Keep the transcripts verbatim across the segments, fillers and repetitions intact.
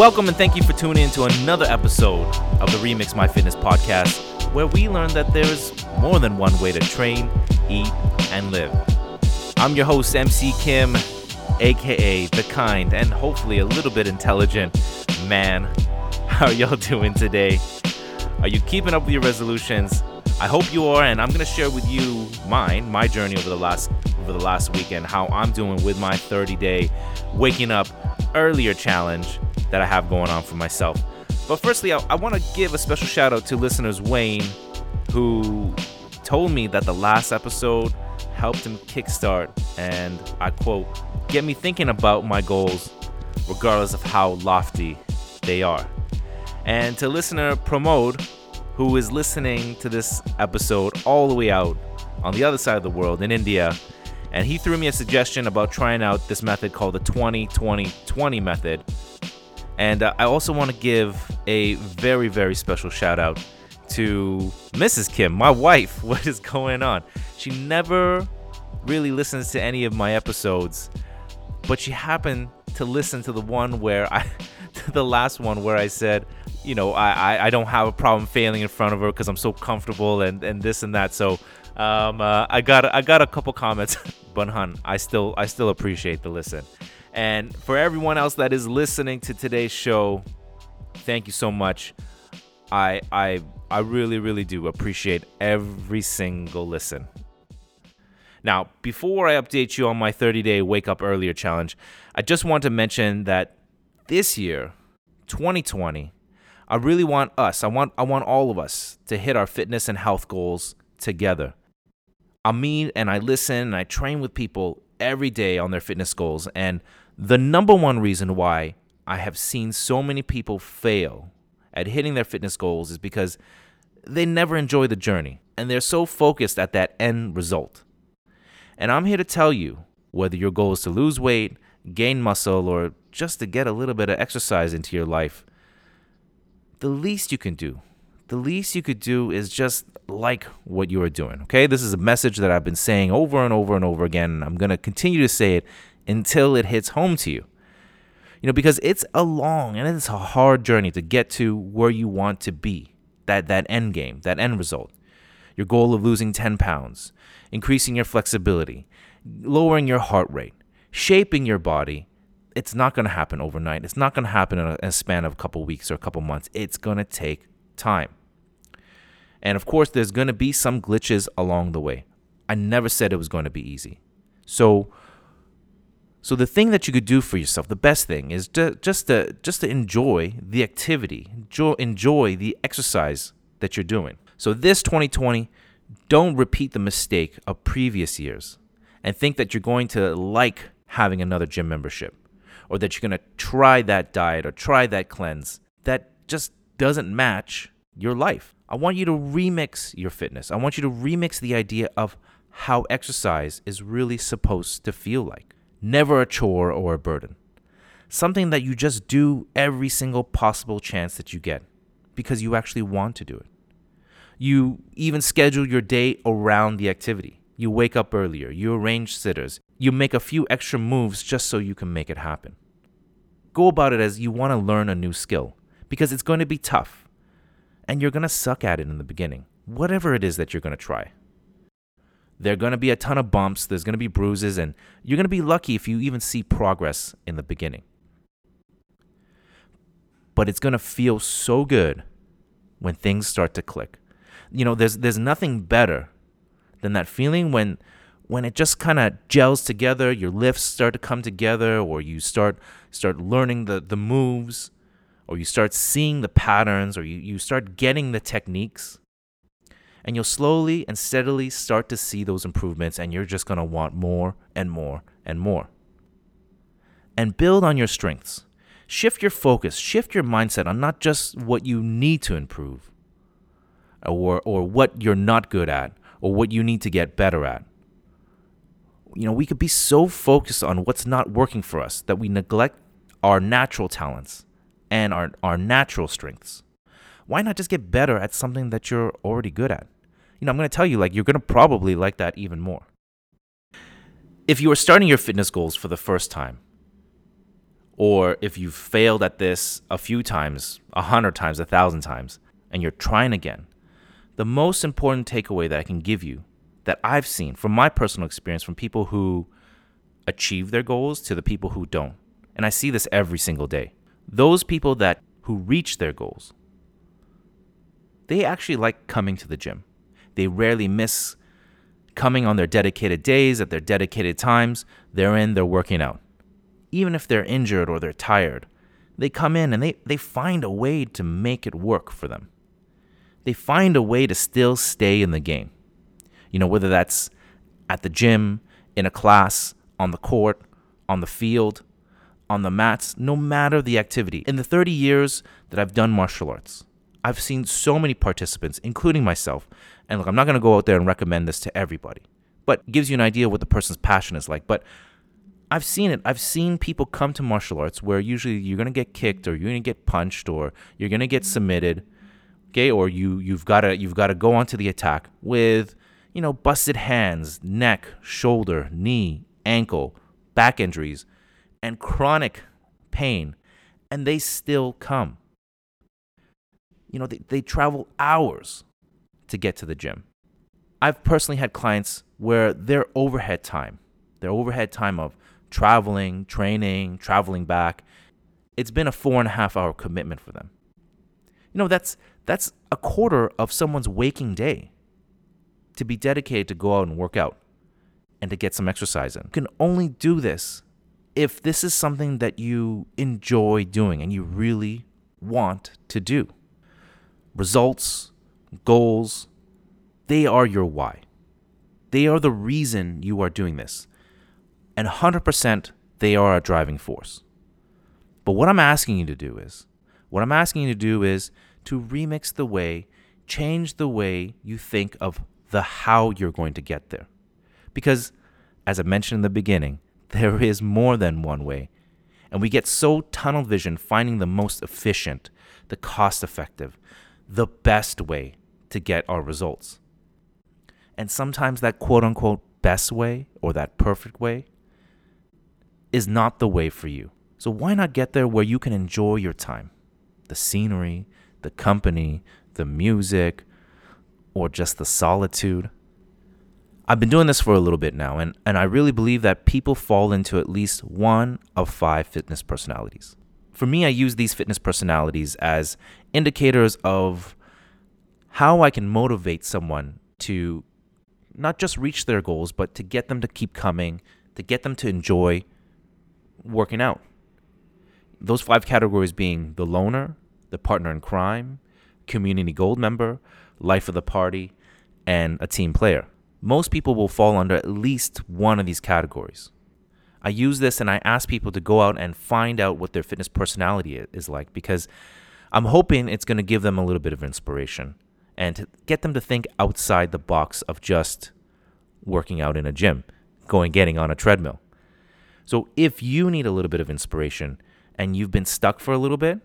Welcome and thank you for tuning in to another episode of the Remix My Fitness podcast, where we learn that there is more than one way to train, eat, and live. I'm your host, M C Kim, aka the kind and hopefully a little bit intelligent man. How are y'all doing today? Are you keeping up with your resolutions? I hope you are, and I'm gonna share with you mine, my journey over the last over the last weekend, how I'm doing with my thirty-day waking up earlier challenge that I have going on for myself. But firstly, I, I want to give a special shout out to listeners Wayne, who told me that the last episode helped him kickstart, and I quote, get me thinking about my goals regardless of how lofty they are. And to listener Pramod, who is listening to this episode all the way out on the other side of the world in India, and he threw me a suggestion about trying out this method called the twenty twenty twenty method. And uh, I also want to give a very, very special shout out to Missus Kim, my wife. What is going on? She never really listens to any of my episodes, but she happened to listen to the one where I, to the last one where I said, you know, I, I, I don't have a problem failing in front of her because I'm so comfortable and, and this and that. So um, uh, I got I got a couple comments, but hun, I still I still appreciate the listen. And for everyone else that is listening to today's show, thank you so much. I I I really, really do appreciate every single listen. Now, before I update you on my thirty-day Wake Up Earlier challenge, I just want to mention that this year, twenty twenty, I really want us, I want I want all of us to hit our fitness and health goals together. I meet and I listen and I train with people every day on their fitness goals, and the number one reason why I have seen so many people fail at hitting their fitness goals is because they never enjoy the journey and they're so focused at that end result. And I'm here to tell you, whether your goal is to lose weight, gain muscle, or just to get a little bit of exercise into your life, the least you can do, the least you could do is just like what you are doing, okay? This is a message that I've been saying over and over and over again, and I'm going to continue to say it until it hits home to you. You know, because it's a long and it's a hard journey to get to where you want to be, that, that end game, that end result. Your goal of losing ten pounds, increasing your flexibility, lowering your heart rate, shaping your body. It's not going to happen overnight. It's not going to happen in a, in a span of a couple weeks or a couple months. It's going to take time. And of course, there's going to be some glitches along the way. I never said it was going to be easy. So, so the thing that you could do for yourself, the best thing is to, just to just to enjoy the activity, enjoy, enjoy the exercise that you're doing. So this twenty twenty, don't repeat the mistake of previous years and think that you're going to like having another gym membership, or that you're going to try that diet or try that cleanse. That just doesn't match your life. I want you to remix your fitness. I want you to remix the idea of how exercise is really supposed to feel like. Never a chore or a burden. Something that you just do every single possible chance that you get because you actually want to do it. You even schedule your day around the activity. You wake up earlier. You arrange sitters. You make a few extra moves just so you can make it happen. Go about it as you want to learn a new skill because it's going to be tough and you're going to suck at it in the beginning, whatever it is that you're going to try. There are going to be a ton of bumps. There's going to be bruises, and you're going to be lucky if you even see progress in the beginning. But it's going to feel so good when things start to click. You know, there's there's nothing better than that feeling when when it just kind of gels together, your lifts start to come together, or you start start learning the, the moves, or you start seeing the patterns, or you, you start getting the techniques. And you'll slowly and steadily start to see those improvements, and you're just going to want more and more and more. And build on your strengths. Shift your focus, shift your mindset on not just what you need to improve, or or what you're not good at, or what you need to get better at. You know, we could be so focused on what's not working for us that we neglect our natural talents and our, our natural strengths. Why not just get better at something that you're already good at? You know, I'm going to tell you, like, you're going to probably like that even more. If you are starting your fitness goals for the first time, or if you've failed at this a few times, a hundred times, a thousand times, and you're trying again, the most important takeaway that I can give you, that I've seen from my personal experience, from people who achieve their goals to the people who don't, and I see this every single day, those people that who reach their goals, they actually like coming to the gym. They rarely miss coming on their dedicated days, at their dedicated times. They're in, they're working out. Even if they're injured or they're tired, they come in and they, they find a way to make it work for them. They find a way to still stay in the game. You know, whether that's at the gym, in a class, on the court, on the field, on the mats, no matter the activity. In the thirty years that I've done martial arts, I've seen so many participants, including myself. And look, I'm not going to go out there and recommend this to everybody, but it gives you an idea what the person's passion is like. But I've seen it. I've seen people come to martial arts where usually you're going to get kicked, or you're going to get punched, or you're going to get submitted, okay? Or you, you've got to you've got to go onto the attack with, you know, busted hands, neck, shoulder, knee, ankle, back injuries, and chronic pain, and they still come. You know, they, they travel hours to get to the gym. I've personally had clients where their overhead time, their overhead time of traveling, training, traveling back, it's been a four and a half hour commitment for them. You know, that's that's a quarter of someone's waking day to be dedicated to go out and work out and to get some exercise in. You can only do this if this is something that you enjoy doing and you really want to do. Results, goals, they are your why. They are the reason you are doing this. And one hundred percent they are a driving force. But what I'm asking you to do is, what I'm asking you to do is to remix the way, change the way you think of the how you're going to get there. Because, as I mentioned in the beginning, there is more than one way. And we get so tunnel vision finding the most efficient, the cost-effective, the best way to get our results. And sometimes that quote-unquote best way or that perfect way is not the way for you. So why not get there where you can enjoy your time? The scenery, the company, the music, or just the solitude. I've been doing this for a little bit now, and, and I really believe that people fall into at least one of five fitness personalities. For me, I use these fitness personalities as indicators of how I can motivate someone to not just reach their goals, but to get them to keep coming, to get them to enjoy working out. Those five categories being the loner, the partner in crime, community gold member, life of the party, and a team player. Most people will fall under at least one of these categories. I use this and I ask people to go out and find out what their fitness personality is like, because I'm hoping it's going to give them a little bit of inspiration and to get them to think outside the box of just working out in a gym, going, getting on a treadmill. So if you need a little bit of inspiration and you've been stuck for a little bit,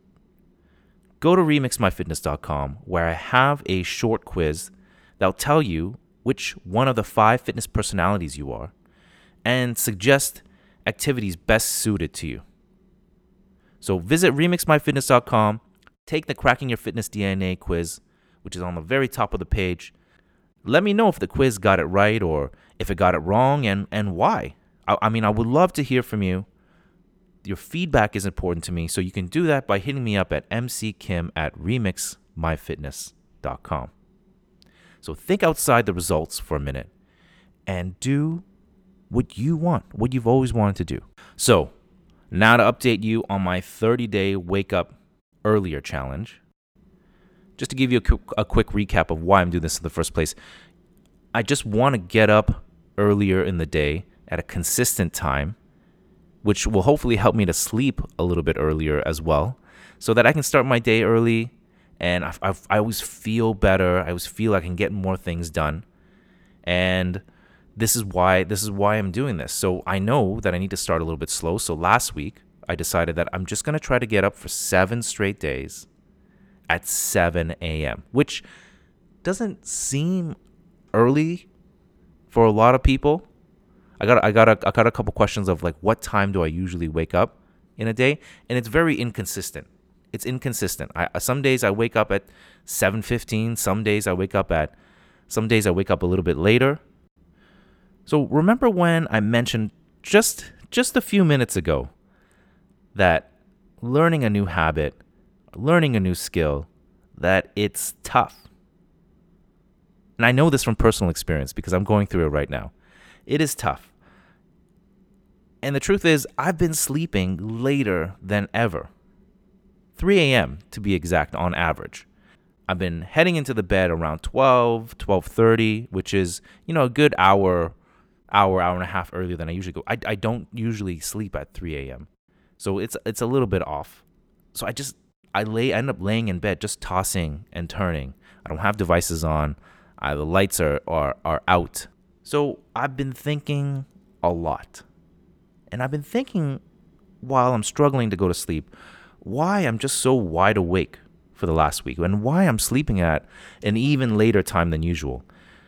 go to remix my fitness dot com, where I have a short quiz that'll tell you which one of the five fitness personalities you are and suggest activities best suited to you. So visit remix my fitness dot com, take the Cracking Your Fitness D N A quiz, which is on the very top of the page. Let me know if the quiz got it right or if it got it wrong, and, and why. I, I mean, I would love to hear from you. Your feedback is important to me, so you can do that by hitting me up at mckim at remix my fitness dot com. So think outside the results for a minute and do what you want, what you've always wanted to do. So now to update you on my thirty-day wake up earlier challenge. Just to give you a, qu- a quick recap of why I'm doing this in the first place. I just want to get up earlier in the day at a consistent time, which will hopefully help me to sleep a little bit earlier as well, so that I can start my day early, and I, I, I always feel better. I always feel I can get more things done, and this is why this is why I'm doing this. So I know that I need to start a little bit slow. So last week, I decided that I'm just going to try to get up for seven straight days at seven a.m., which doesn't seem early for a lot of people. I got I got a, I got a couple questions of like, what time do I usually wake up? in a day, and it's very inconsistent. It's inconsistent. I, some days I wake up at seven fifteen. Some days I wake up at, some days I wake up a little bit later. So remember when I mentioned just just a few minutes ago that learning a new habit, learning a new skill, that it's tough. And I know this from personal experience because I'm going through it right now. It is tough. And the truth is, I've been sleeping later than ever. three a.m. to be exact on average. I've been heading into the bed around twelve, twelve thirty, which is, you know, a good hour, hour, hour and a half earlier than I usually go. I, I don't usually sleep at three a.m. So it's it's a little bit off. So I just, I lay, I end up laying in bed just tossing and turning. I don't have devices on. I, the lights are, are, are out. So I've been thinking a lot. And I've been thinking while I'm struggling to go to sleep, why I'm just so wide awake for the last week and why I'm sleeping at an even later time than usual.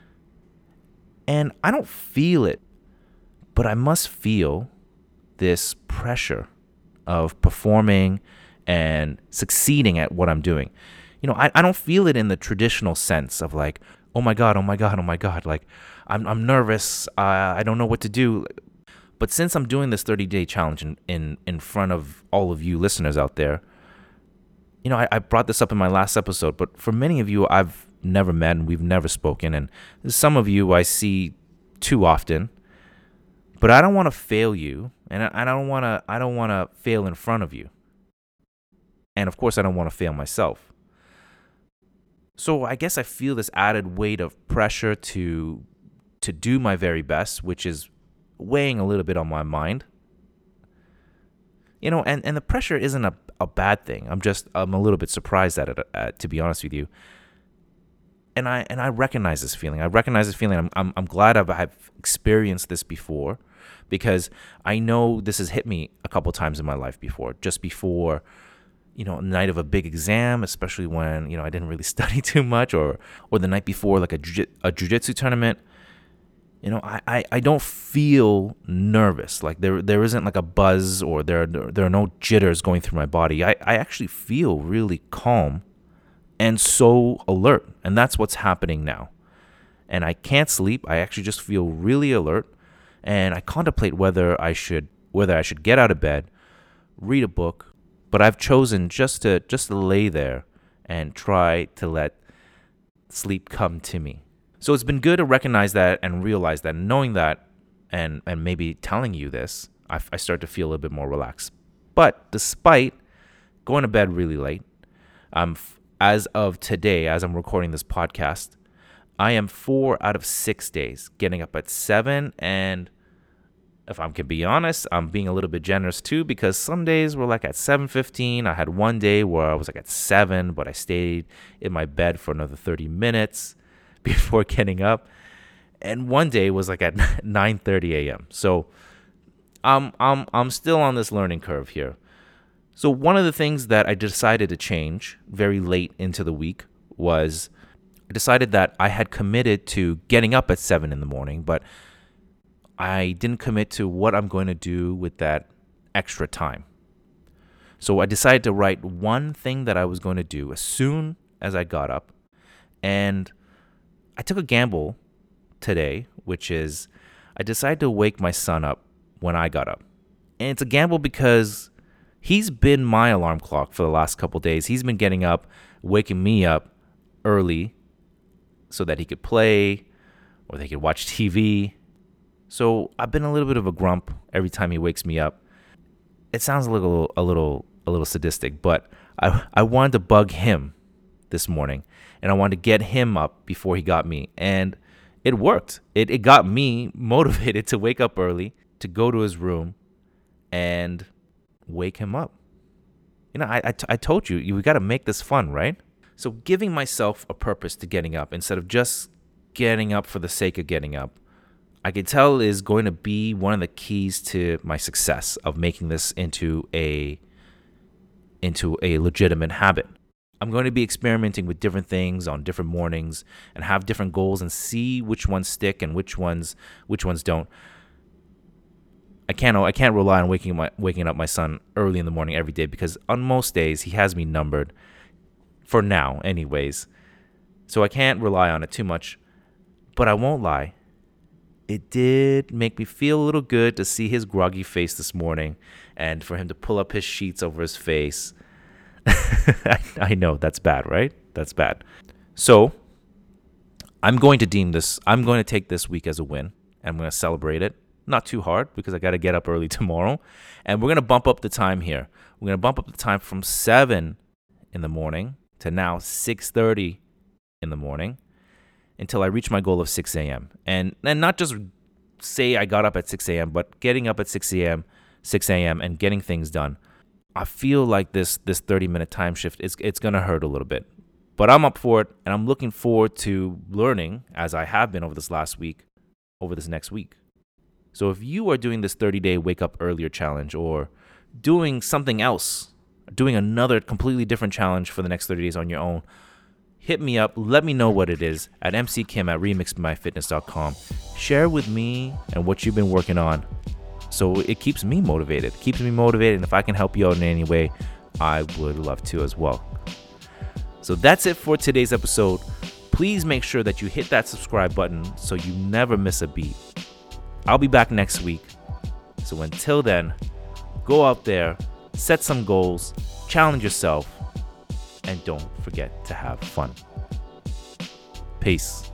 And I don't feel it, but I must feel this pressure of performing and succeeding at what I'm doing. You know, I, I don't feel it in the traditional sense of like, oh my God, oh my God, oh my God. Like, I'm I'm nervous. Uh, I don't know what to do. But since I'm doing this thirty-day challenge in, in, in front of all of you listeners out there, you know, I, I brought this up in my last episode, but for many of you, I've never met and we've never spoken. And some of you I see too often, but I don't want to fail you. And I, I don't want to, I don't want to fail in front of you. And of course, I don't want to fail myself. So I guess I feel this added weight of pressure to, to do my very best, which is weighing a little bit on my mind. You know, and, and the pressure isn't a, a bad thing. I'm just, I'm a little bit surprised at it, uh, to be honest with you. And I and I recognize this feeling. I recognize this feeling. I'm I'm, I'm glad I've, I've experienced this before, because I know this has hit me a couple times in my life before, just before, you know, the night of a big exam, especially when, you know, I didn't really study too much, or or the night before like a, jiu- a jiu-jitsu tournament. You know, I, I, I don't feel nervous. Like there there isn't like a buzz, or there there are no jitters going through my body. I, I actually feel really calm and so alert. And that's what's happening now. And I can't sleep. I actually just feel really alert. And I contemplate whether I should whether I should get out of bed, read a book. But I've chosen just to just to lay there and try to let sleep come to me. So it's been good to recognize that and realize that, and knowing that, and, and maybe telling you this, I, I start to feel a little bit more relaxed. But despite going to bed really late, um, as of today, as I'm recording this podcast, I am four out of six days getting up at seven. And if I can be honest, I'm being a little bit generous too, because some days were like at seven fifteen. I had one day where I was like at seven, but I stayed in my bed for another thirty minutes before getting up, and one day was like at nine thirty a.m. So I'm I'm I'm still on this learning curve here. So one of the things that I decided to change very late into the week was I decided that I had committed to getting up at seven in the morning, but I didn't commit to what I'm going to do with that extra time. So I decided to write one thing that I was going to do as soon as I got up, and I took a gamble today, which is I decided to wake my son up when I got up. And it's a gamble because he's been my alarm clock for the last couple days. He's been getting up, waking me up early so that he could play or they could watch T V. So I've been a little bit of a grump every time he wakes me up. It sounds a little a little a little sadistic, but I I wanted to bug him this morning, and I wanted to get him up before he got me, and it worked. It it got me motivated to wake up early, to go to his room, and wake him up. You know, I I, t- I told you, you got to make this fun, right? So giving myself a purpose to getting up instead of just getting up for the sake of getting up, I can tell is going to be one of the keys to my success of making this into a into a legitimate habit. I'm going to be experimenting with different things on different mornings and have different goals and see which ones stick and which ones which ones don't. I can't I can't rely on waking my waking up my son early in the morning every day, because on most days he has me numbered, for now anyways. So I can't rely on it too much. But I won't lie, it did make me feel a little good to see his groggy face this morning and for him to pull up his sheets over his face. I, I know that's bad, right? That's bad. So I'm going to deem this, I'm going to take this week as a win, and I'm going to celebrate it. Not too hard, because I got to get up early tomorrow. And we're going to bump up the time here. We're going to bump up the time from seven in the morning to now six thirty in the morning until I reach my goal of six a.m. And and not just say I got up at six a.m., but getting up at six a.m., six a.m. and getting things done. I feel like this this thirty-minute time shift, is it's going to hurt a little bit. But I'm up for it, and I'm looking forward to learning, as I have been over this last week, over this next week. So if you are doing this thirty-day wake up earlier challenge, or doing something else, doing another completely different challenge for the next thirty days on your own, hit me up. Let me know what it is at m c kim at remix my fitness dot com. Share with me and what you've been working on, so it keeps me motivated. It keeps me motivated, and if I can help you out in any way, I would love to as well. So that's it for today's episode. Please make sure that you hit that subscribe button so you never miss a beat. I'll be back next week. So until then, go out there, set some goals, challenge yourself, and don't forget to have fun. Peace.